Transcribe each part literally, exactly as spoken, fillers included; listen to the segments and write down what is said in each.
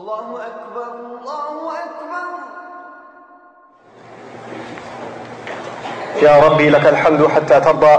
الله أكبر الله أكبر. يا ربي لك الحمد حتى ترضى،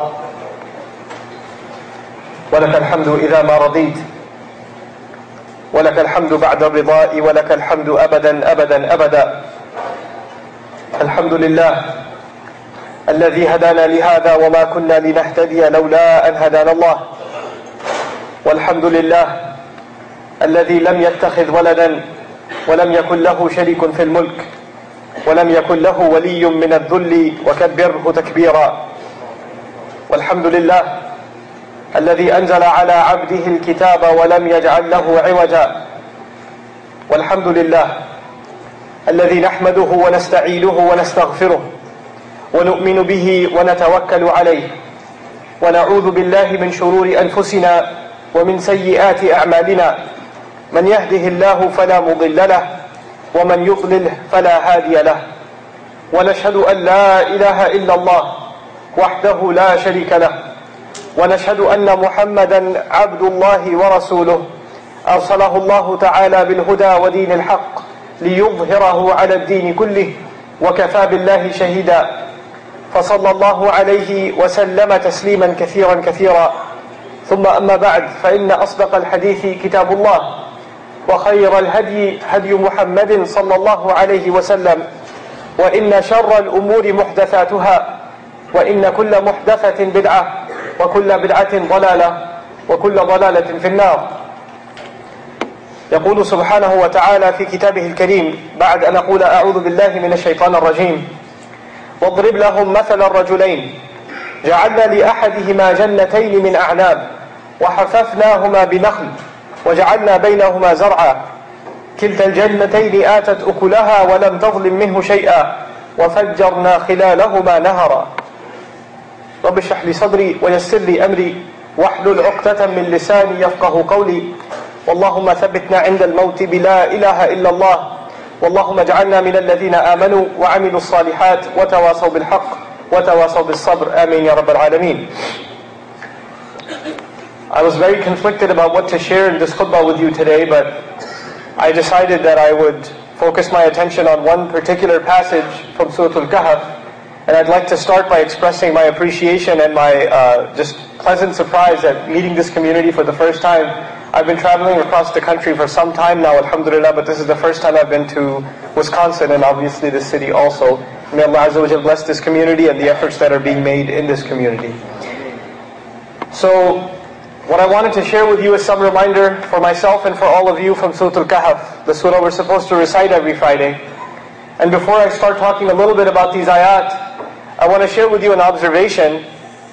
ولك الحمد إذا ما رضيت، ولك الحمد بعد الرضاء، ولك الحمد أبدا أبدا أبدا. الحمد لله الذي هدانا لهذا وما كنا لنهتدي لولا أن هدانا الله، والحمد لله الذي لم يتخذ ولدا ولم يكن له شريك في الملك ولم يكن له ولي من الذل وكبره تكبيرا. والحمد لله الذي أنزل على عبده الكتاب ولم يجعل له عوجا. والحمد لله الذي نحمده ونستعينه ونستغفره ونؤمن به ونتوكل عليه، ونعوذ بالله من شرور أنفسنا ومن سيئات أعمالنا، من يهده الله فلا مضل له ومن يضلله فلا هادي له. ونشهد أن لا إله إلا الله وحده لا شريك له، ونشهد أن محمدا عبد الله ورسوله أرسله الله تعالى بالهدى ودين الحق ليظهره على الدين كله، وكفى بالله شهيدا. فصلى الله عليه وسلم تسليما كثيرا كثيرا. ثم أما بعد، فإن أصدق الحديث كتاب الله، وخير الهدي هدي محمد صلى الله عليه وسلم، وإن شر الأمور محدثاتها، وإن كل محدثة بدعة، وكل بدعة ضلالة، وكل ضلالة في النار. يقول سبحانه وتعالى في كتابه الكريم بعد أن أقول أعوذ بالله من الشيطان الرجيم: واضرب لهم مثل الرجلين جعلنا لأحدهما جنتين من أعناب وحففناهما بنخل وجعلنا بينهما زرعا كلتا الجنتين آتت أكلها ولم تظلم منه شيئا وفجرنا خلالهما نهرا. رب اشرح لي صدري ويسر لي أمري واحلل عقدة من لساني يفقه قولي. واللهم ثبتنا عند الموت بلا إله إلا الله، واللهم اجعلنا من الذين آمنوا وعملوا الصالحات وتواصوا بالحق وتواصوا بالصبر. آمين يا رب العالمين. I was very conflicted about what to share in this khutbah with you today, but I decided that I would focus my attention on one particular passage from Surah Al-Kahf, and I'd like to start by expressing my appreciation and my uh, just pleasant surprise at meeting this community for the first time. I've been traveling across the country for some time now, alhamdulillah, but this is the first time I've been to Wisconsin, and obviously this city also. May Allah Azza wa Jal bless this community and the efforts that are being made in this community. So, what I wanted to share with you is some reminder for myself and for all of you from Surah Al-Kahf, the surah we're supposed to recite every Friday. And before I start talking a little bit about these ayat, I want to share with you an observation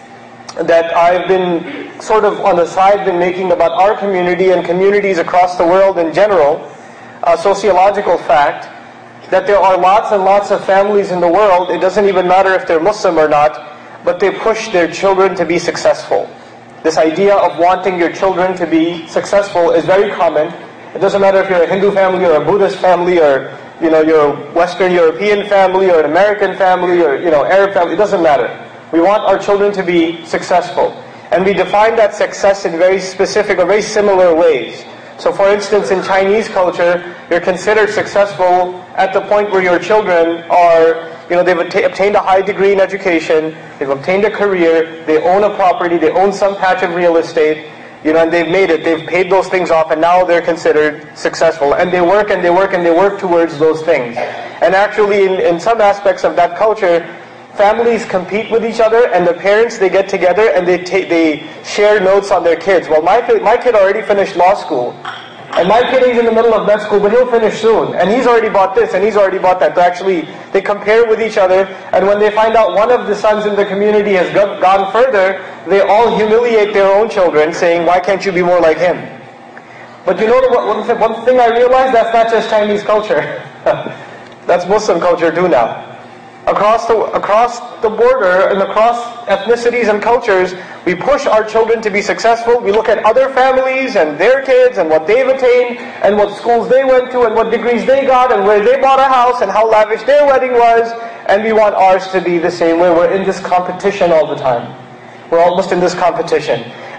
that I've been sort of on the side been making about our community and communities across the world in general, a sociological fact, that there are lots and lots of families in the world, it doesn't even matter if they're Muslim or not, but they push their children to be successful. This idea of wanting your children to be successful is very common. It doesn't matter if you're a Hindu family or a Buddhist family or you know you're a Western European family or an American family or you know Arab family. It doesn't matter. We want our children to be successful, and we define that success in very specific or very similar ways. So, for instance, in Chinese culture, you're considered successful at the point where your children are, you know, they've obtained a high degree in education, they've obtained a career, they own a property, they own some patch of real estate, you know, and they've made it, they've paid those things off, and now they're considered successful. And they work and they work and they work towards those things. And actually, in, in some aspects of that culture, families compete with each other, and the parents, they get together and they ta- they share notes on their kids. Well, my kid, my kid already finished law school, and my kid is in the middle of med school, but he'll finish soon, and he's already bought this, and he's already bought that. So actually, they compare with each other, and when they find out one of the sons in the community has go- gone further, they all humiliate their own children, saying, why can't you be more like him? But you know what, one, th- one thing I realized, that's not just Chinese culture. That's Muslim culture too now. Across the, across the border and across ethnicities and cultures, we push our children to be successful. We look at other families and their kids and what they've attained and what schools they went to and what degrees they got and where they bought a house and how lavish their wedding was, and we want ours to be the same way. We're in this competition all the time. We're almost in this competition.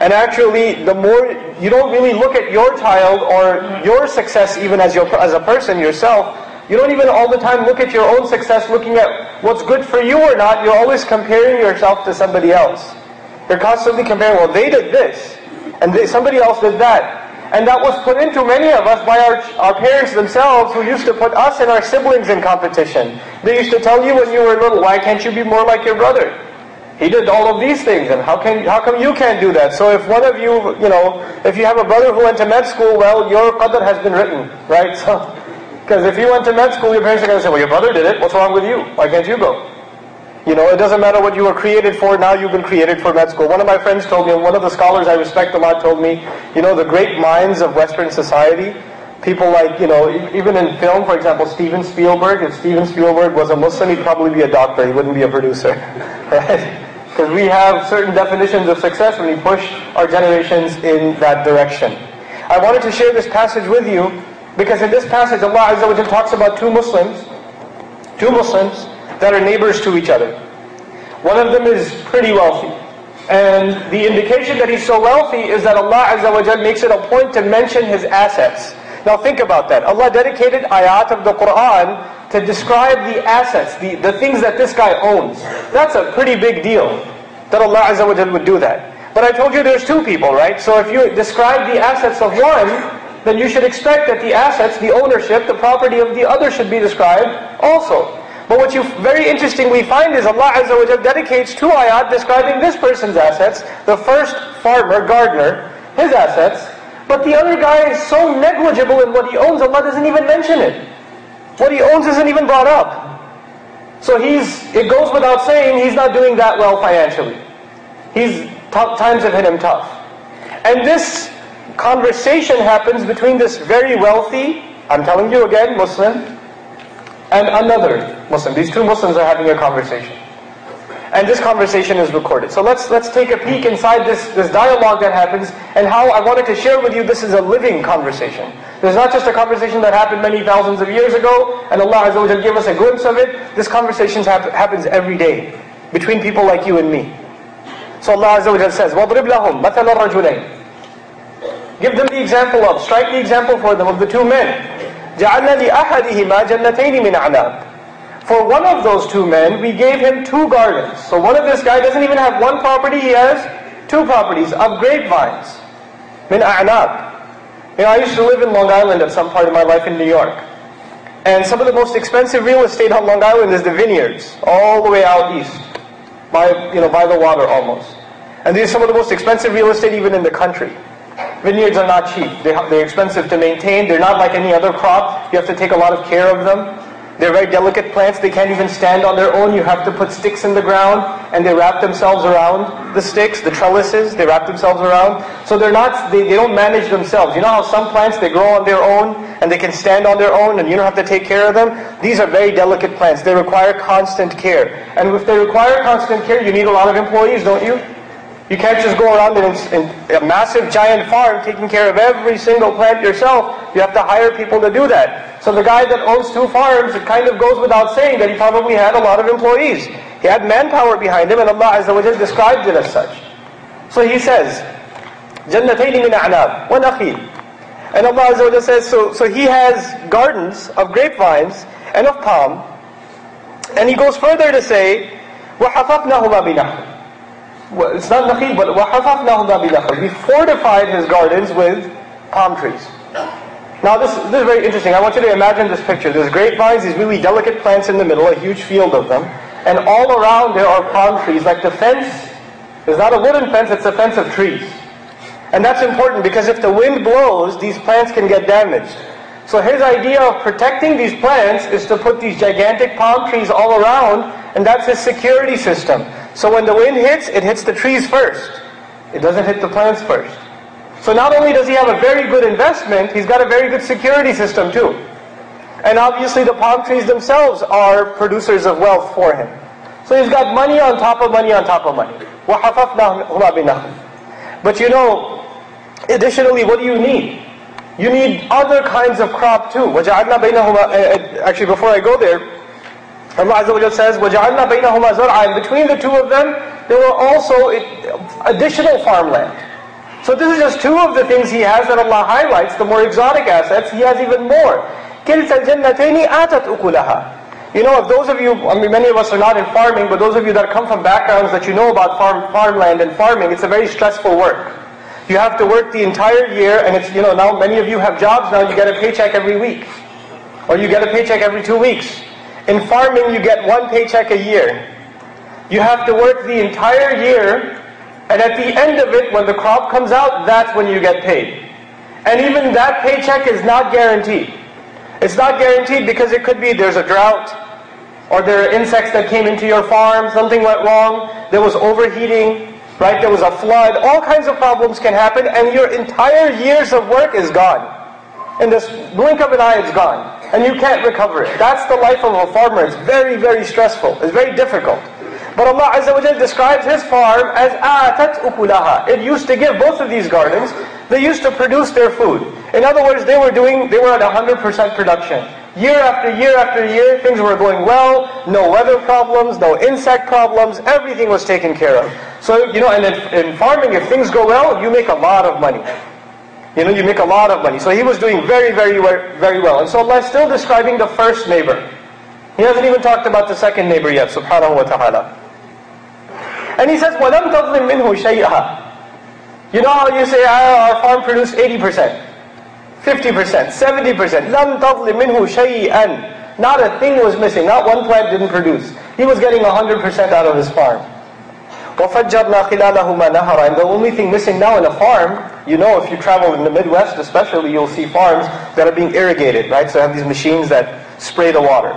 And actually, the more, you don't really look at your child or your success even as, your, as a person yourself. You don't even all the time look at your own success, looking at what's good for you or not. You're always comparing yourself to somebody else. You're constantly comparing, well, they did this, and they, somebody else did that. And that was put into many of us by our, our parents themselves, who used to put us and our siblings in competition. They used to tell you when you were little, why can't you be more like your brother? He did all of these things, and how can how come you can't do that? So if one of you, you know, if you have a brother who went to med school, well, your qadr has been written, right? So, because if you went to med school, your parents are going to say, well, your brother did it, what's wrong with you? Why can't you go? You know, it doesn't matter what you were created for, now you've been created for med school. One of my friends told me, and one of the scholars I respect a lot told me, you know, the great minds of Western society, people like, you know, even in film, for example, Steven Spielberg, if Steven Spielberg was a Muslim, he'd probably be a doctor, he wouldn't be a producer, right? Because we have certain definitions of success when we push our generations in that direction. I wanted to share this passage with you, because in this passage, Allah Azza wa Jalla talks about two Muslims, two Muslims, that are neighbors to each other. One of them is pretty wealthy. And the indication that he's so wealthy is that Allah Azza wa Jal makes it a point to mention his assets. Now think about that. Allah dedicated ayat of the Qur'an to describe the assets, the, the things that this guy owns. That's a pretty big deal that Allah Azza wa Jal would do that. But I told you there's two people, right? So if you describe the assets of one, then you should expect that the assets, the ownership, the property of the other should be described also. But what you very interestingly find is Allah Azza wa Jal dedicates two ayat describing this person's assets. The first farmer, gardener, his assets. But the other guy is so negligible in what he owns, Allah doesn't even mention it. What he owns isn't even brought up. So he's, it goes without saying, he's not doing that well financially. He's, tough, times have hit him tough. And this conversation happens between this very wealthy, I'm telling you again, Muslim, and another Muslim. These two Muslims are having a conversation. And this conversation is recorded. So let's let's take a peek inside this, this dialogue that happens, and how I wanted to share with you this is a living conversation. This is not just a conversation that happened many thousands of years ago, and Allah Azza wa Jalla gave us a glimpse of it. This conversation hap- happens every day, between people like you and me. So Allah Azza wa Jalla says, وَضْرِبْ لَهُمْ مَثَلَ الرَّجُلَيْنِ Give them the example of, strike the example for them of the two men. جَعَلْنَا لِأَحَدِهِمَا جَنَّتَيْنِ مِنْ عَنَابٍ For one of those two men, we gave him two gardens. So one of this guy doesn't even have one property, he has two properties of grapevines. مِنْ أَعْنَابٍ You know, I used to live in Long Island at some part of my life in New York. And some of the most expensive real estate on Long Island is the vineyards, all the way out east, by, you know, by the water almost. And these are some of the most expensive real estate even in the country. Vineyards are not cheap. They, they're expensive to maintain.Ey're not like any other crop. You have to take a lot of care of them. They're very delicate plants. They can't even stand on their own. You have to put sticks in the ground, and they wrap themselves around the sticks, the trellises. They wrap themselves around. So they're not. They, they don't manage themselves. You know how some plants, they grow on their own, and they can stand on their own, and you don't have to take care of them? These are very delicate plants. They require constant care. And if they require constant care, you need a lot of employees, don't you? You can't just go around in, in a massive giant farm taking care of every single plant yourself. You have to hire people to do that. So the guy that owns two farms, it kind of goes without saying that he probably had a lot of employees. He had manpower behind him, and Allah Azza wa Jalla described it as such. So he says, جَنَّتَيْنِ مِنْ أَعْنَابٍ وَنَخِيلٍ And Allah Azza wa Jalla says, so, so he has gardens of grapevines and of palm. And he goes further to say, وَحَفَفْنَهُمَا بِنَخْلٍ It's not nakhil, but وَحَفَفْنَهُمَا بِنَخْلٍ We fortified his gardens with palm trees. Now this, this is very interesting. I want you to imagine this picture. There's grapevines, these really delicate plants in the middle, a huge field of them. And all around there are palm trees. Like the fence is not a wooden fence, it's a fence of trees. And that's important because if the wind blows, these plants can get damaged. So his idea of protecting these plants is to put these gigantic palm trees all around, and that's his security system. So when the wind hits, it hits the trees first. It doesn't hit the plants first. So not only does he have a very good investment, he's got a very good security system too. And obviously the palm trees themselves are producers of wealth for him. So he's got money on top of money on top of money. وَحَفَفْنَهُمَا بِنَخْلٍ But you know, additionally, what do you need? You need other kinds of crop too. وَجَعَلْنَا بَيْنَهُمَا Actually, before I go there, Allah Azza wa Jalla says, وَجَعَلْنَا بَيْنَهُمَا زَرْعًا Between the two of them, there were also additional farmland. So this is just two of the things he has that Allah highlights. The more exotic assets, he has even more. كِلْتَ الْجَنَّتَيْنِ آتَتْ أُكُلَهَا. You know, if those of you, I mean many of us are not in farming, but those of you that come from backgrounds that you know about farm, farmland and farming, it's a very stressful work. You have to work the entire year, and it's, you know, now many of you have jobs now, you get a paycheck every week. Or you get a paycheck every two weeks. In farming, you get one paycheck a year. You have to work the entire year, and at the end of it, when the crop comes out, that's when you get paid. And even that paycheck is not guaranteed. It's not guaranteed because it could be there's a drought, or there are insects that came into your farm, something went wrong, there was overheating, right? There was a flood, all kinds of problems can happen, and your entire years of work is gone. In this blink of an eye, it's gone. And you can't recover it. That's the life of a farmer. It's very, very stressful. It's very difficult. But Allah Azza wa Jal describes His farm as آتَتْ أُكُلَهَا. It used to give both of these gardens, they used to produce their food. In other words, they were doing, they were at one hundred percent production. Year after year after year, things were going well, no weather problems, no insect problems, everything was taken care of. So, you know, and in, in farming, if things go well, you make a lot of money. You know, you make a lot of money. So he was doing very, very, very well. And so Allah is still describing the first neighbor. He hasn't even talked about the second neighbor yet, subhanahu wa ta'ala. And he says, وَلَمْ تَظْلِمْ مِنْهُ شَيْئًا. You know how you say, ah, our farm produced eighty percent, fifty percent, seventy percent. لَمْ تَظْلِمْ مِنْهُ شَيْئًا. Not a thing was missing. Not one plant didn't produce. He was getting one hundred percent out of his farm. وَفَجَّرْنَا خِلَالَهُمَا نَهَرًا. And the only thing missing now in a farm, you know, if you travel in the Midwest especially, you'll see farms that are being irrigated, right? So they have these machines that spray the water.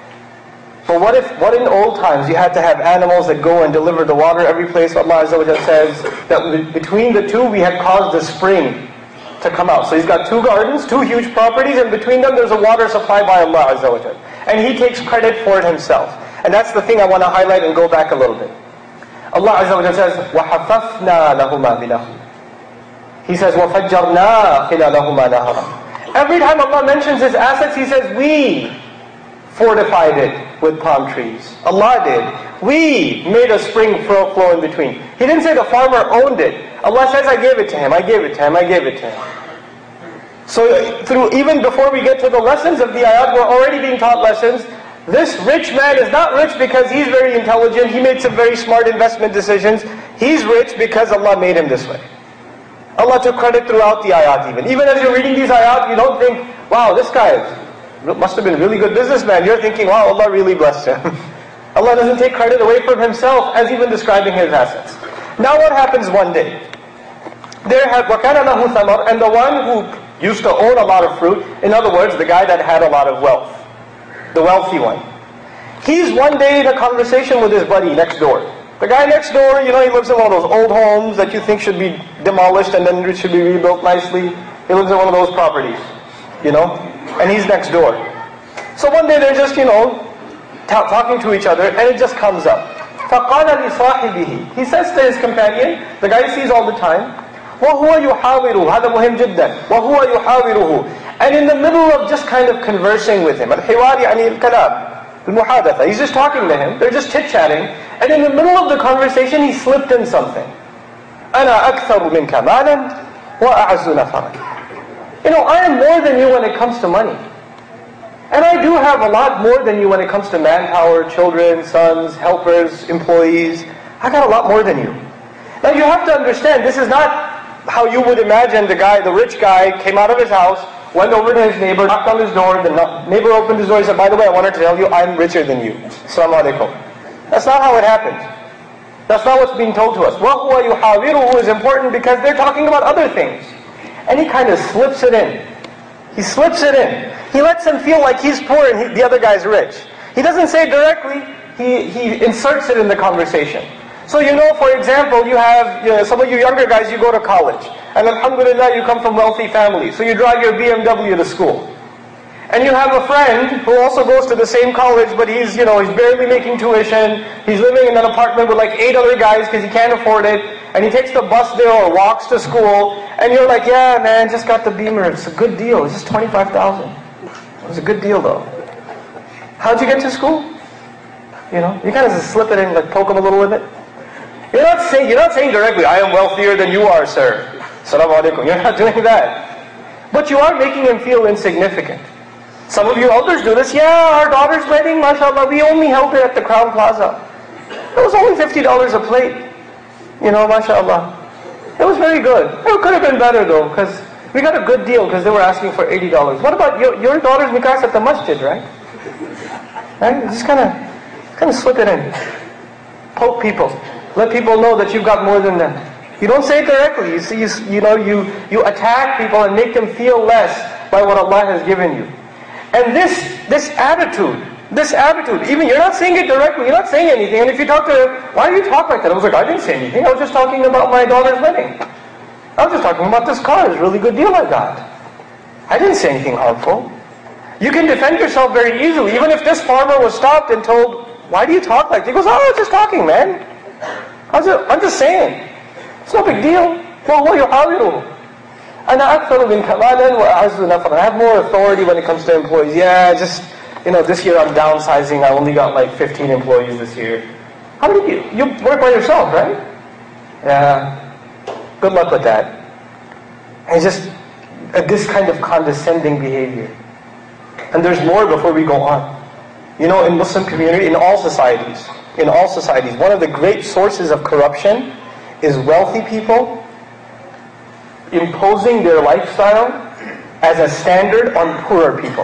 But what if, what in old times, you had to have animals that go and deliver the water every place? Allah Azza wa Jalla says that between the two, we had caused a spring to come out. So he's got two gardens, two huge properties, and between them there's a water supply by Allah Azza wa Jalla. And he takes credit for it himself. And that's the thing I want to highlight and go back a little bit. Allah Azza wa Jalla says, وَحَفَفْنَا لَهُمَا بِنَهْرٍ. He says, وَفَجَّرْنَا خِلَالَهُمَا نَهَرًا. Every time Allah mentions His assets, He says, we fortified it with palm trees. Allah did. We made a spring flow, flow in between. He didn't say the farmer owned it. Allah says, I gave it to him, I gave it to him, I gave it to him. So through even before we get to the lessons of the ayat, we're already being taught lessons. This rich man is not rich because he's very intelligent, he made some very smart investment decisions. He's rich because Allah made him this way. Allah took credit throughout the ayat even. Even as you're reading these ayat, you don't think, wow, this guy must have been a really good businessman. You're thinking, wow, Allah really blessed him. Allah doesn't take credit away from Himself as even describing His assets. Now what happens one day? There had وَكَانَ لَهُ ثَمَرٌ. And the one who used to own a lot of fruit, in other words, the guy that had a lot of wealth, the wealthy one. He's one day in a conversation with his buddy next door. The guy next door, you know, he lives in one of those old homes that you think should be demolished and then it should be rebuilt nicely. He lives in one of those properties, you know, and he's next door. So one day they're just, you know, ta- talking to each other, and it just comes up. فَقَالَ لِصَاحِبِهِ. He says to his companion, the guy he sees all the time, وَهُوَ يُحَاوِرُهُ. هذا مهم جدا. وَهُوَ يُحَاوِرُهُ. And in the middle of just kind of conversing with him, الحوار يعني الكلام, المحادثة. He's just talking to him, they're just chit-chatting, and in the middle of the conversation he slipped in something. أَنَا أَكْثَرُ مِنْكَ مَالًا وَأَعَزُّ نَفَرًا. You know, I am more than you when it comes to money. And I do have a lot more than you when it comes to manpower, children, sons, helpers, employees. I got a lot more than you. Now you have to understand, this is not how you would imagine the guy, the rich guy, came out of his house, went over to his neighbor, knocked on his door, the neighbor opened his door and said, by the way, I wanted to tell you, I'm richer than you. Assalamu alaikum. That's not how it happens. That's not what's being told to us. وَهُوَ يُحَاوِرُهُ is important because they're talking about other things. And he kind of slips it in. He slips it in. He lets him feel like he's poor and he, the other guy's rich. He doesn't say it directly, he, he inserts it in the conversation. So you know, for example, you have, you know, some of you younger guys, you go to college. And alhamdulillah, you come from wealthy families. So you drive your B M W to school. And you have a friend who also goes to the same college, but he's, you know, he's barely making tuition. He's living in an apartment with like eight other guys because he can't afford it. And he takes the bus there or walks to school. And you're like, yeah, man, just got the Beamer. It's a good deal. It's just twenty-five thousand dollars. It was a good deal though. How'd you get to school? You know, you kind of just slip it in, like poke him a little with it. You're not saying, you're not saying directly, I am wealthier than you are, sir. Assalamu alaikum. You're not doing that. But you are making him feel insignificant. Some of you elders do this. Yeah, our daughter's wedding, mashallah, we only held it at the Crown Plaza. It was only fifty dollars a plate. You know, mashallah. It was very good. It could have been better though, because we got a good deal because they were asking for eighty dollars. What about your, your daughter's nikah at the masjid, right? Right? Just kind of, kind of slip it in. Poke people. Let people know that you've got more than them. You don't say it directly. You see, you, you know, you, you attack people and make them feel less by what Allah has given you. And this, this attitude, this attitude, even you're not saying it directly, you're not saying anything. And if you talk to her, why do you talk like that? I was like, I didn't say anything. I was just talking about my daughter's wedding. I was just talking about this car. It's a really good deal I got. I didn't say anything harmful. You can defend yourself very easily. Even if this farmer was stopped and told, why do you talk like that? He goes, oh, I was just talking, man. I was just, I'm just saying. It's no big deal. وَهُوَ يُحَاوِرُهُ أَنَا أَكْثَرُ مِنْ كَمَالًا وَأَعَزُّ نَفْرًا. I have more authority when it comes to employees. Yeah, just, you know, this year I'm downsizing. I only got like fifteen employees this year. How did you? You work by yourself, right? Yeah. Good luck with that. And it's just uh, this kind of condescending behavior. And there's more before we go on. You know, in Muslim community, in all societies, in all societies, one of the great sources of corruption is wealthy people imposing their lifestyle as a standard on poorer people.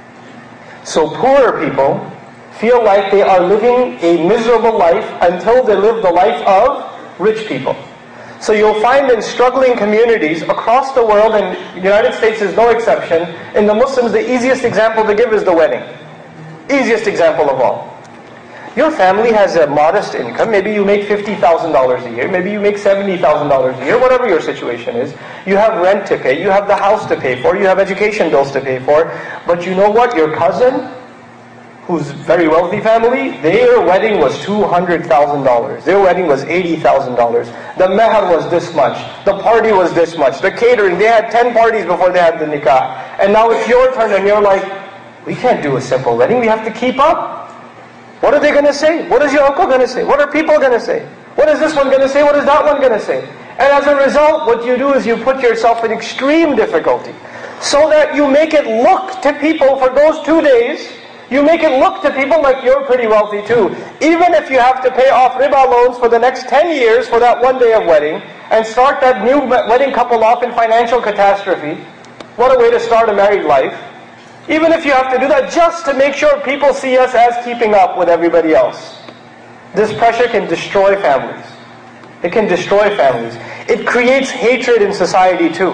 So poorer people feel like they are living a miserable life until they live the life of rich people. So you'll find in struggling communities across the world, and the United States is no exception, in the Muslims the easiest example to give is the wedding. Easiest example of all. Your family has a modest income. Maybe you make fifty thousand dollars a year. Maybe you make seventy thousand dollars a year. Whatever your situation is. You have rent to pay. You have the house to pay for. You have education bills to pay for. But you know what? Your cousin, who's very wealthy family, their wedding was two hundred thousand dollars. Their wedding was eighty thousand dollars. The meher was this much. The party was this much. The catering, they had ten parties before they had the nikah. And now it's your turn and you're like, we can't do a simple wedding. We have to keep up. What are they going to say? What is your uncle going to say? What are people going to say? What is this one going to say? What is that one going to say? And as a result, what you do is you put yourself in extreme difficulty. So that you make it look to people for those two days, you make it look to people like you're pretty wealthy too. Even if you have to pay off riba loans for the next ten years for that one day of wedding, and start that new wedding couple off in financial catastrophe. What a way to start a married life. Even if you have to do that just to make sure people see us as keeping up with everybody else. This pressure can destroy families. It can destroy families. It creates hatred in society too.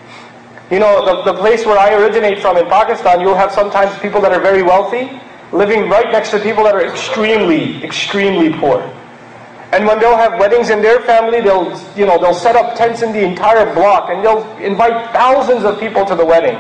You know, the, the place where I originate from in Pakistan, you'll have sometimes people that are very wealthy living right next to people that are extremely, extremely poor. And when they'll have weddings in their family, they'll, you know, they'll set up tents in the entire block and they'll invite thousands of people to the wedding.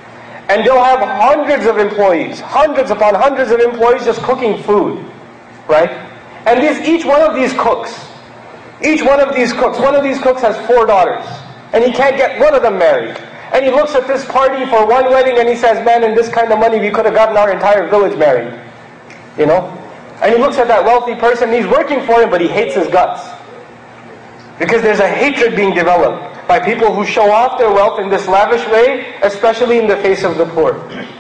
And they'll have hundreds of employees, hundreds upon hundreds of employees just cooking food, right? And these, each one of these cooks, each one of these cooks, one of these cooks has four daughters, and he can't get one of them married. And he looks at this party for one wedding and he says, man, in this kind of money we could have gotten our entire village married, you know? And he looks at that wealthy person, he's working for him, but he hates his guts. Because there's a hatred being developed by people who show off their wealth in this lavish way, especially in the face of the poor.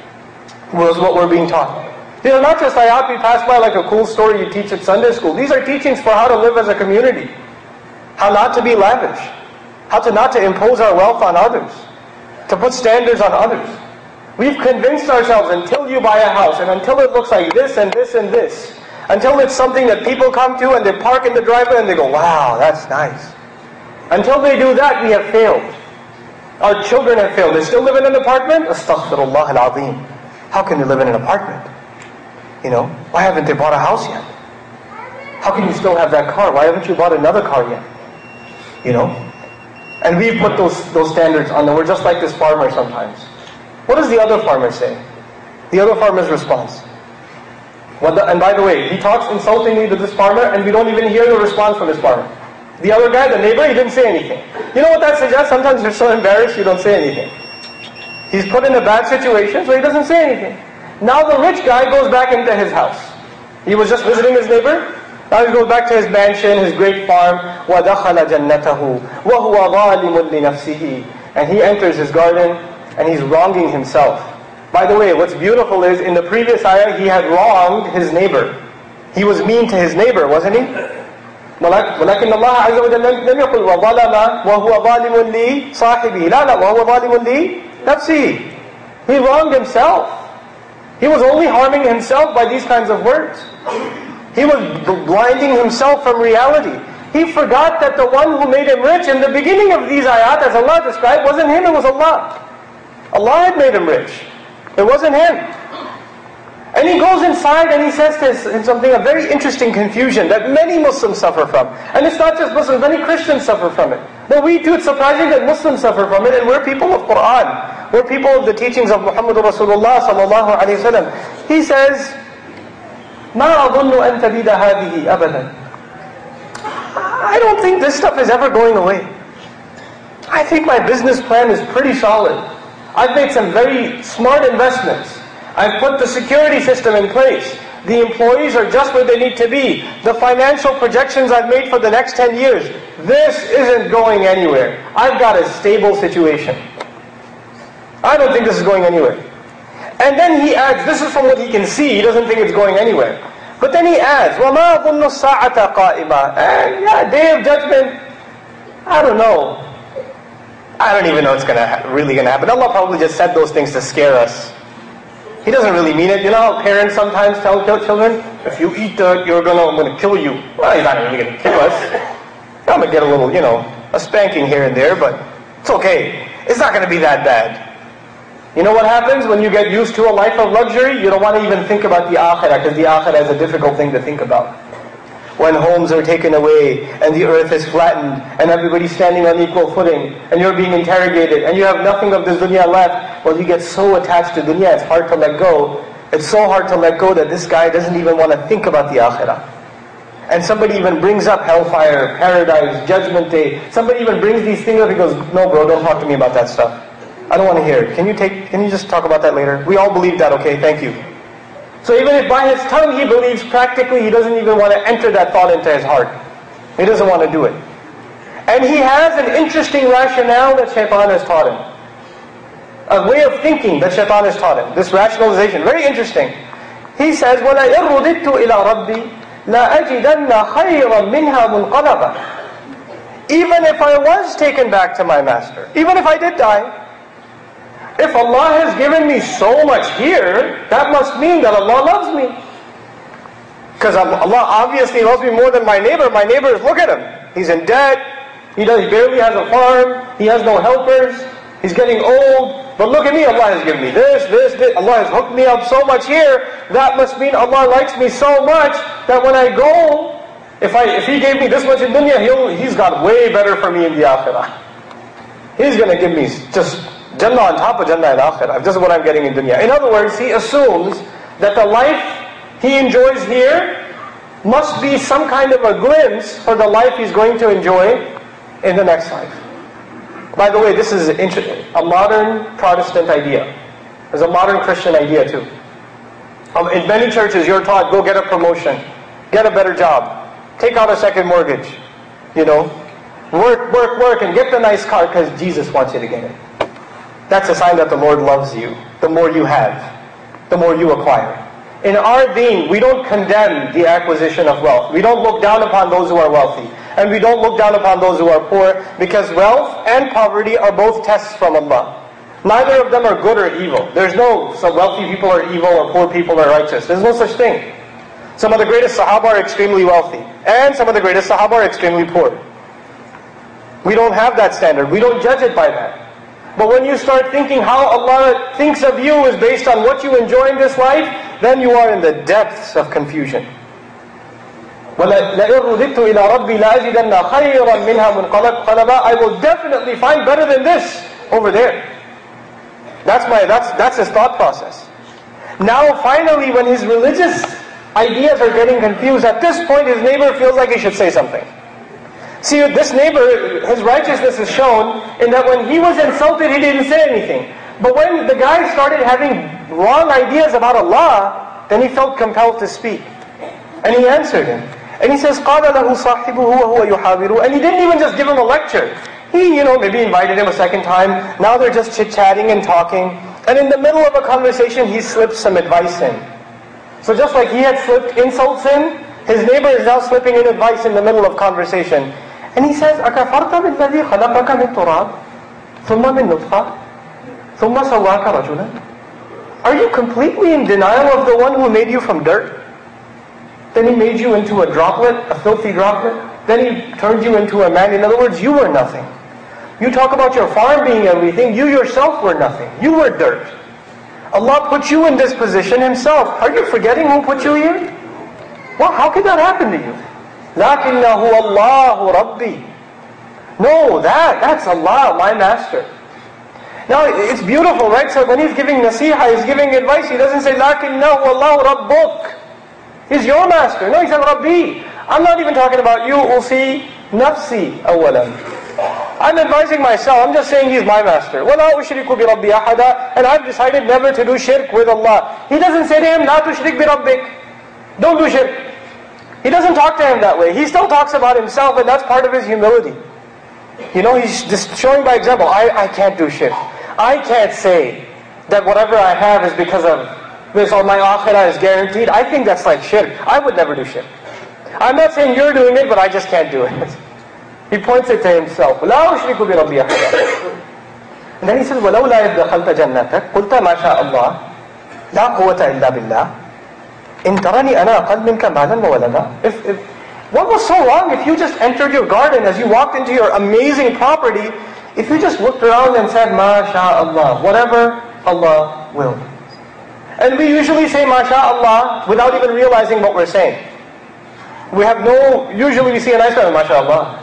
Was what we're being taught. These are not just ayat we pass by like a cool story you teach at Sunday school. These are teachings for how to live as a community. How not to be lavish. How to not to impose our wealth on others. To put standards on others. We've convinced ourselves until you buy a house and until it looks like this and this and this, until it's something that people come to and they park in the driveway and they go, wow, that's nice. Until they do that, we have failed. Our children have failed. They still live in an apartment? Astaghfirullah al-azim. How can they live in an apartment? You know, why haven't they bought a house yet? How can you still have that car? Why haven't you bought another car yet? You know? And we've put those, those standards on them. We're just like this farmer sometimes. What does the other farmer say? The other farmer's response. What the, and by the way, he talks insultingly to this farmer and we don't even hear the response from this farmer. The other guy, the neighbor, he didn't say anything. You know what that suggests? Sometimes you're so embarrassed you don't say anything. He's put in a bad situation, so he doesn't say anything. Now the rich guy goes back into his house. He was just visiting his neighbor, Now he goes back to his mansion, his great farm. وَدَخَلَ جَنَّتَهُ وَهُوَ ظَالِمٌ لِنَفْسِهِ. And he enters his garden and he's wronging himself. By the way, what's beautiful is in the previous ayah he had wronged his neighbor. He was mean to his neighbor, wasn't he? وَلَكِنَّ اللَّهَ عَزَّ وَجَلَّ لَمْ يَقُلْ وَظَلَمَ وَهُوَ ظَالِمٌ لِصَاحِبِهِ. لَا لَا وَهُوَ ظَالِمٌ لِنَفْسِهِ. He wronged himself. He was only harming himself by these kinds of words. He was blinding himself from reality. He forgot that the one who made him rich in the beginning of these ayat, as Allah described, wasn't him, it was Allah. Allah had made him rich. It wasn't him. And he goes inside and he says this in something, a very interesting confusion that many Muslims suffer from. And it's not just Muslims, many Christians suffer from it. But we too, it's surprising that Muslims suffer from it, and we're people of Qur'an. We're people of the teachings of Muhammad Rasulullah sallallahu alayhi wa sallam. He says, مَا أَظُنُّ أَن تَبِيدَ هَذِهِ أَبَدًا. I don't think this stuff is ever going away. I think my business plan is pretty solid. I've made some very smart investments. I've put the security system in place. The employees are just where they need to be. The financial projections I've made for the next ten years, this isn't going anywhere. I've got a stable situation. I don't think this is going anywhere. And then he adds, this is from what he can see, he doesn't think it's going anywhere. But then he adds, وَمَا ظُنُّ السَّاعَةَ قَائِمًا. And yeah, Day of Judgment, I don't know. I don't even know what's gonna ha- really going to happen. Allah probably just said those things to scare us. He doesn't really mean it. You know how parents sometimes tell children, if you eat that, you're gonna, I'm going to kill you. Well, he's not really going to kill us. I'm going to get a little, you know, a spanking here and there, but it's okay. It's not going to be that bad. You know what happens when you get used to a life of luxury? You don't want to even think about the akhirah, because the akhirah is a difficult thing to think about. When homes are taken away, and the earth is flattened, and everybody's standing on equal footing, and you're being interrogated, and you have nothing of this dunya left, well, you get so attached to dunya, it's hard to let go. It's so hard to let go that this guy doesn't even want to think about the akhirah. And somebody even brings up hellfire, paradise, judgment day. Somebody even brings these things up, he goes, no bro, don't talk to me about that stuff. I don't want to hear it. Can you take? Can you just talk about that later? We all believe that, okay? Thank you. So even if by his tongue he believes, practically he doesn't even want to enter that thought into his heart. He doesn't want to do it. And he has an interesting rationale that Shaitan has taught him. A way of thinking that Shaitan has taught him. This rationalization, very interesting. He says, وَلَئِن رُدِدْتُ إِلَىٰ رَبِّي لَأَجِدَنَّ خَيْرًا مِنْهَا مُنْقَلَبًا. Even if I was taken back to my master, even if I did die, if Allah has given me so much here, that must mean that Allah loves me. Because Allah obviously loves me more than my neighbor. My neighbor is, look at him. He's in debt. He, does, he barely has a farm. He has no helpers. He's getting old. But look at me, Allah has given me this, this, this. Allah has hooked me up so much here. That must mean Allah likes me so much that when I go, if I if He gave me this much in dunya, he'll, He's got way better for me in the akhirah. He's going to give me just Jannah on top of Jannah and Akhirah. This is what I'm getting in dunya. In other words, he assumes that the life he enjoys here must be some kind of a glimpse for the life he's going to enjoy in the next life. By the way, this is a modern Protestant idea. It's a modern Christian idea too. In many churches you're taught, go get a promotion, get a better job, take out a second mortgage, you know, work, work, work, and get the nice car because Jesus wants you to get it. That's a sign that the Lord loves you. The more you have, the more you acquire. In our deen, we don't condemn the acquisition of wealth. We don't look down upon those who are wealthy. And we don't look down upon those who are poor, because wealth and poverty are both tests from Allah. Neither of them are good or evil. There's no, some wealthy people are evil or poor people are righteous. There's no such thing. Some of the greatest Sahaba are extremely wealthy. And some of the greatest Sahaba are extremely poor. We don't have that standard. We don't judge it by that. But when you start thinking how Allah thinks of you is based on what you enjoy in this life, then you are in the depths of confusion. وَلَئِن رُدِدْتُ إِلَىٰ رَبِّي لَأَجِدَنَّ خَيْرًا مِنْهَا مُنْقَلَبًا. I will definitely find better than this over there. That's my that's that's his thought process. Now finally, when his religious ideas are getting confused, at this point his neighbor feels like he should say something. See, this neighbor, his righteousness is shown in that when he was insulted, he didn't say anything. But when the guy started having wrong ideas about Allah, then he felt compelled to speak. And he answered him. And he says, قَالَ لَهُ صَاحِبُهُ وَهُوَ يُحَاوِرُ. And he didn't even just give him a lecture. He, you know, maybe invited him a second time. Now they're just chit-chatting and talking. And in the middle of a conversation, he slips some advice in. So just like he had slipped insults in, his neighbor is now slipping in advice in the middle of conversation. And he says, أَكَفَرْتَ بِالَّذِي خَلَقَكَ مِنْ تُرَابٍ ثُمَّ مِنْ نُطْفَةٍ ثُمَّ سَوَّاكَ رَجُلًا. Are you completely in denial of the one who made you from dirt? Then he made you into a droplet, a filthy droplet. Then he turned you into a man. In other words, you were nothing. You talk about your farm being everything. You yourself were nothing. You were dirt. Allah put you in this position Himself. Are you forgetting who put you here? Well, how could that happen to you? لَكِنَّهُ اللَّهُ رَبِّي. No, that, that's Allah, my master. Now, it's beautiful, right? So when he's giving nasiha, he's giving advice, he doesn't say, لَكِنَّهُ اللَّهُ رَبُّكَ. He's your master. No, he said, Rabbi. I'm not even talking about you. Usi nafsi awalan. I'm advising myself. I'm just saying he's my master. وَلَا أُشْرِكُ بِرَبِّي أَحَدًا. And I've decided never to do shirk with Allah. He doesn't say to him, لَا تُشْرِكْ بِرَبِّكَ. Don't do shirk. He doesn't talk to him that way. He still talks about himself, and that's part of his humility. You know, he's just showing by example, I, I can't do shirk. I can't say that whatever I have is because of this, or my akhirah is guaranteed. I think that's like shirk. I would never do shirk. I'm not saying you're doing it, but I just can't do it. He points it to himself. لَا أُشْرِكُ بِرَبِّي أَحَدًا. And then he says, وَلَوْلَا إِذْ دَخَلْتَ جَنَّتَكَ قُلْتَ مَا شَاءَ اللَّهُ لَا قُوَّةَ إِلَّا بِاللَّهِ إِن تَرَنِي أَنَا أَقَلُّ مِنْكَ مَالًا وَوَلَدًا. If, if, what was so wrong if you just entered your garden, as you walked into your amazing property, if you just looked around and said, مَا شَاءَ اللَّهُ, whatever Allah will. And we usually say MashaAllah without even realizing what we're saying. We have no, usually we see a nice one, MashaAllah.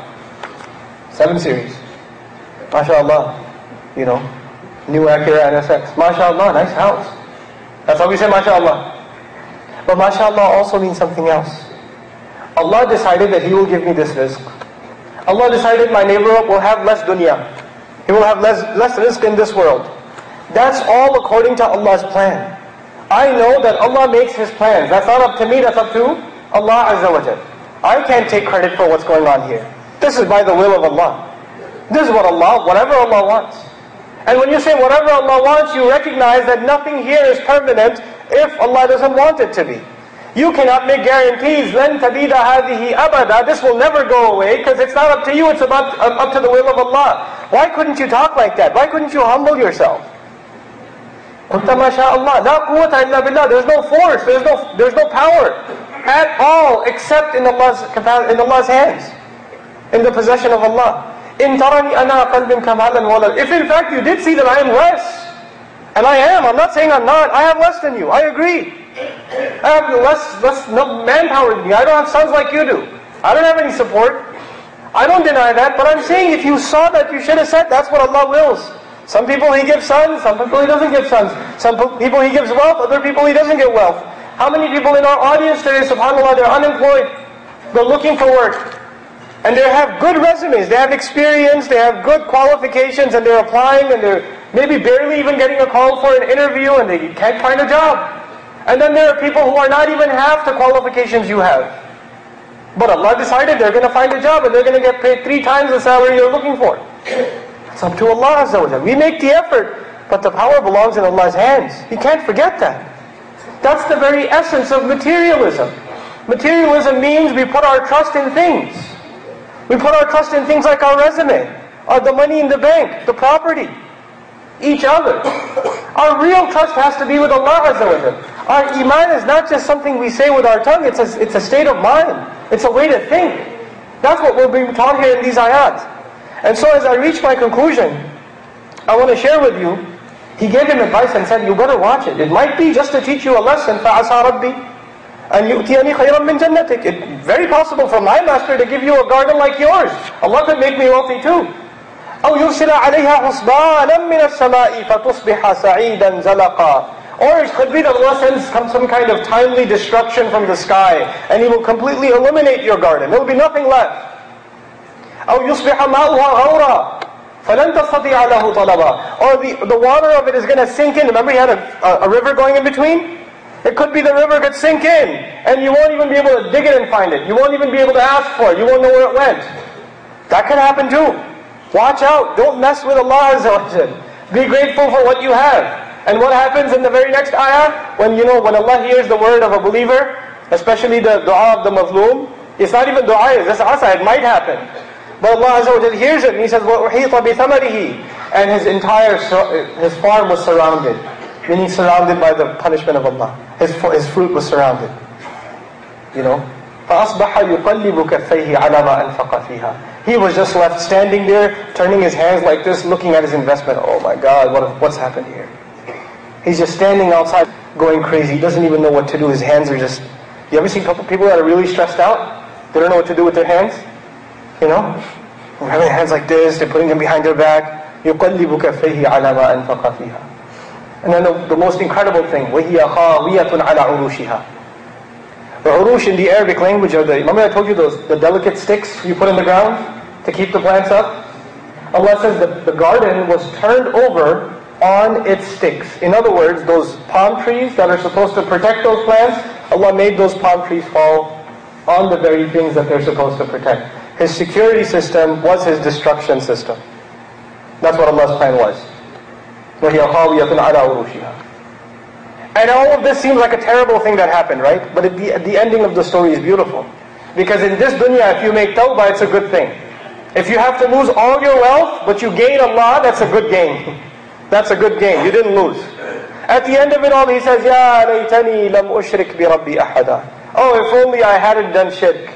seven series. MashaAllah. You know, new Acura N S X. MashaAllah, nice house. That's how we say MashaAllah. But MashaAllah also means something else. Allah decided that He will give me this rizq. Allah decided my neighbor will have less dunya. He will have less, less rizq in this world. That's all according to Allah's plan. I know that Allah makes His plans. That's not up to me, that's up to Allah Azza wa Jal. I can't take credit for what's going on here. This is by the will of Allah. This is what Allah, whatever Allah wants. And when you say whatever Allah wants, you recognize that nothing here is permanent if Allah doesn't want it to be. You cannot make guarantees, لَن تَبِيدَ هَذِهِ أَبَدًا. This will never go away because it's not up to you, it's about, up to the will of Allah. Why couldn't you talk like that? Why couldn't you humble yourself? قُلْتَ مَا شَاءَ اللَّهُ لَا قُوَّةَ إِلَّا بِاللَّهِ. There's no force, there's no, there's no power at all except in Allah's, in Allah's hands, in the possession of Allah. إِن تَرَنِي أَنَا أَقَلُّ مِنْكَ مَالًا وَوَلَدًا. If in fact you did see that I am less, and I am, I'm not saying I'm not, I have less than you, I agree. I have less, less no manpower than you, I don't have sons like you do. I don't have any support. I don't deny that, but I'm saying if you saw that, you should have said that's what Allah wills. Some people He gives sons, some people He doesn't give sons. Some people He gives wealth, other people He doesn't give wealth. How many people in our audience today, subhanAllah, they're unemployed, they're looking for work, and they have good resumes, they have experience, they have good qualifications, and they're applying, and they're maybe barely even getting a call for an interview, and they can't find a job. And then there are people who are not even half the qualifications you have. But Allah decided they're going to find a job, and they're going to get paid three times the salary you're looking for. It's up to Allah Azza wa Jalla. We make the effort, but the power belongs in Allah's hands. You can't forget that. That's the very essence of materialism. Materialism means we put our trust in things. We put our trust in things like our resume, or the money in the bank, the property, each other. Our real trust has to be with Allah Azza wa Jalla. Our iman is not just something we say with our tongue, it's a, it's a state of mind. It's a way to think. That's what we're being taught here in these ayat. And so as I reach my conclusion, I want to share with you, he gave him advice and said, you better watch it. It might be just to teach you a lesson, فَعَسَى رَبِّي أَنْ يُؤْتِيَنِي خَيْرًا مِنْ جَنَّتِكَ. It's very possible for my master to give you a garden like yours. Allah could make me wealthy too. أَوْ يُرْسِلَ عَلَيْهَا حُسْبَانًا مِنَ السَّمَاءِ فَتُصْبِحَ سَعِيدًا زَلَقًا. Or it could be that Allah sends some, some kind of timely destruction from the sky, and He will completely eliminate your garden. There will be nothing left. أَوْ يُصْبِحَ مَاؤُهَا غَوْرًا فَلَنْ تَسْتَطِيعَ لَهُ طَلَبًا. Or the, the water of it is going to sink in. Remember He had a, a, a river going in between? It could be the river could sink in, and you won't even be able to dig it and find it. You won't even be able to ask for it. You won't know where it went. That could happen too. Watch out. Don't mess with Allah Azza wa Jal. Be grateful for what you have. And what happens in the very next ayah? When you know, when Allah hears the word of a believer, especially the dua of the mazloom, it's not even dua, it's just asa, it might happen. But Allah Azza wa Jal hears it and He says, وَأُحِيطَ بِثَمَرِهِ, and his entire, his farm was surrounded. Meaning surrounded by the punishment of Allah. His, his fruit was surrounded. You know? فَأَصْبَحَ يُقَلِّبُ كَفَّيْهِ عَلَى مَا أَنْفَقَ فِيهَا. He was just left standing there, turning his hands like this, looking at his investment. Oh my God, what, what's happened here? He's just standing outside, going crazy. He doesn't even know what to do. His hands are just... You ever seen people that are really stressed out? They don't know what to do with their hands? You know? They're having hands like this, they're putting them behind their back. يُقَلِّبُ كَفَّيْهِ عَلَى مَا أَنْفَقَ فِيهَا. And then the, the most incredible thing, وَهِيَ خَاوِيَةٌ عَلَى عُرُوشِهَا. The urush in the Arabic language are the, remember I told you those, the delicate sticks you put in the ground to keep the plants up? Allah says that the garden was turned over on its sticks. In other words, those palm trees that are supposed to protect those plants, Allah made those palm trees fall on the very things that they're supposed to protect. His security system was His destruction system. That's what Allah's plan was. وَهِيَ خَاوِيَةٌ عَلَى عُرُوشِهَا. And all of this seems like a terrible thing that happened, right? But at the, at the ending of the story is beautiful. Because in this dunya, if you make tawbah, it's a good thing. If you have to lose all your wealth, but you gain Allah, that's a good gain. That's a good gain. You didn't lose. At the end of it all, he says, يَا لَيْتَنِي لَمْ أُشْرِكْ بِرَبِّي أَحَدًا. Oh, if only I hadn't done shirk.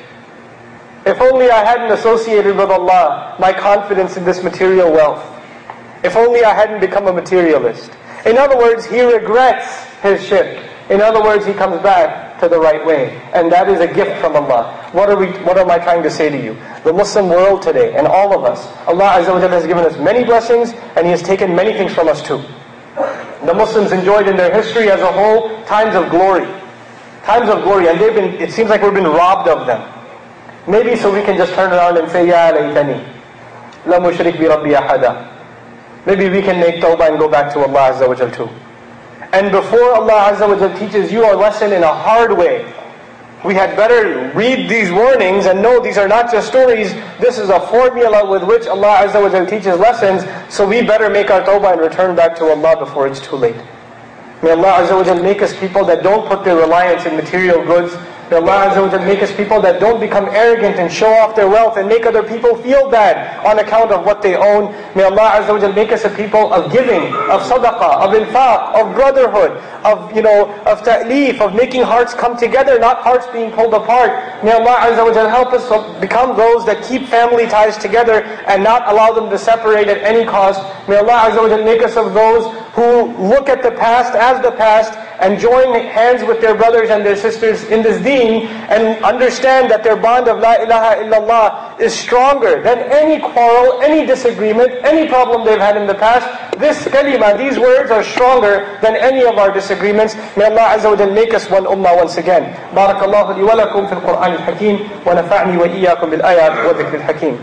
If only I hadn't associated with Allah my confidence in this material wealth. If only I hadn't become a materialist. In other words, he regrets his shirk. In other words, he comes back to the right way. And that is a gift from Allah. What are we? What am I trying to say to you? The Muslim world today, and all of us, Allah Azza wa Jalla has given us many blessings, and He has taken many things from us too. The Muslims enjoyed in their history as a whole times of glory. Times of glory, and they've been, it seems like we've been robbed of them. Maybe so we can just turn around and say, Ya laytani, lam ushrik bi rabbi ahada. Maybe we can make tawbah and go back to Allah Azza wa Jal too. And before Allah Azza wa Jal teaches you a lesson in a hard way, we had better read these warnings and know these are not just stories. This is a formula with which Allah Azza wa Jal teaches lessons. So we better make our tawbah and return back to Allah before it's too late. May Allah Azza wa Jal make us people that don't put their reliance in material goods. May Allah Azza wa Jal make us people that don't become arrogant and show off their wealth and make other people feel bad on account of what they own. May Allah Azza wa Jal make us a people of giving, of sadaqah, of infaq, of brotherhood, of, you know, of ta'leef, of making hearts come together, not hearts being pulled apart. May Allah Azza wa Jal help us become those that keep family ties together and not allow them to separate at any cost. May Allah Azza wa Jal make us of those who look at the past as the past and join hands with their brothers and their sisters in this deen and understand that their bond of La ilaha illallah is stronger than any quarrel, any disagreement, any problem they've had in the past. This kalima, these words are stronger than any of our disagreements. May Allah Azza wa Jal make us one ummah once again. Barakallahu li wa lakum fil Qur'an al-Hakim wa nafa'ni wa iyyakum bil ayat wa dhikr al-Hakim.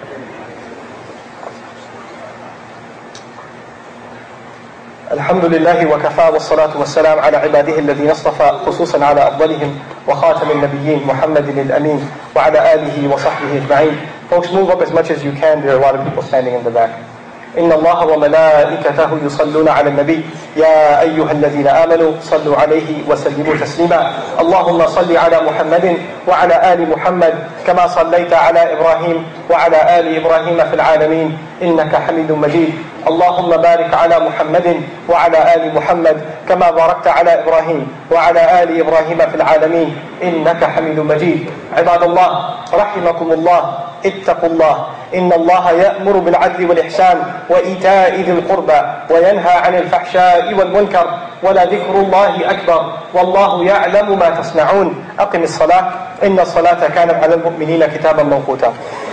الحمد لله وكفى والصلاة والسلام على عباده الذين اصطفى خصوصا على أفضلهم وخاتم النبيين محمد الأمين وعلى آله وصحبه أجمعين. Folks, move up as much as you can. There are a lot of people standing in the back. إن الله وملائكته يصلون على النبي يا أيها الذين آمنوا صلوا عليه وسلموا تسليما. اللهم صل على محمد وعلى آل محمد كما صليت على إبراهيم وعلى آل إبراهيم في العالمين إنك حميد مجيد. اللهم بارك على محمد وعلى آل محمد كما باركت على إبراهيم وعلى آل إبراهيم في العالمين إنك حميد مجيد. عباد الله رحمكم الله، اتقوا الله. إن الله يأمر بالعدل والإحسان وإيتاء ذي القربى وينهى عن الفحشاء والمنكر ولذكر الله أكبر والله يعلم ما تصنعون. أقم الصلاة إن الصلاة كانت على المؤمنين كتابا موقوتا.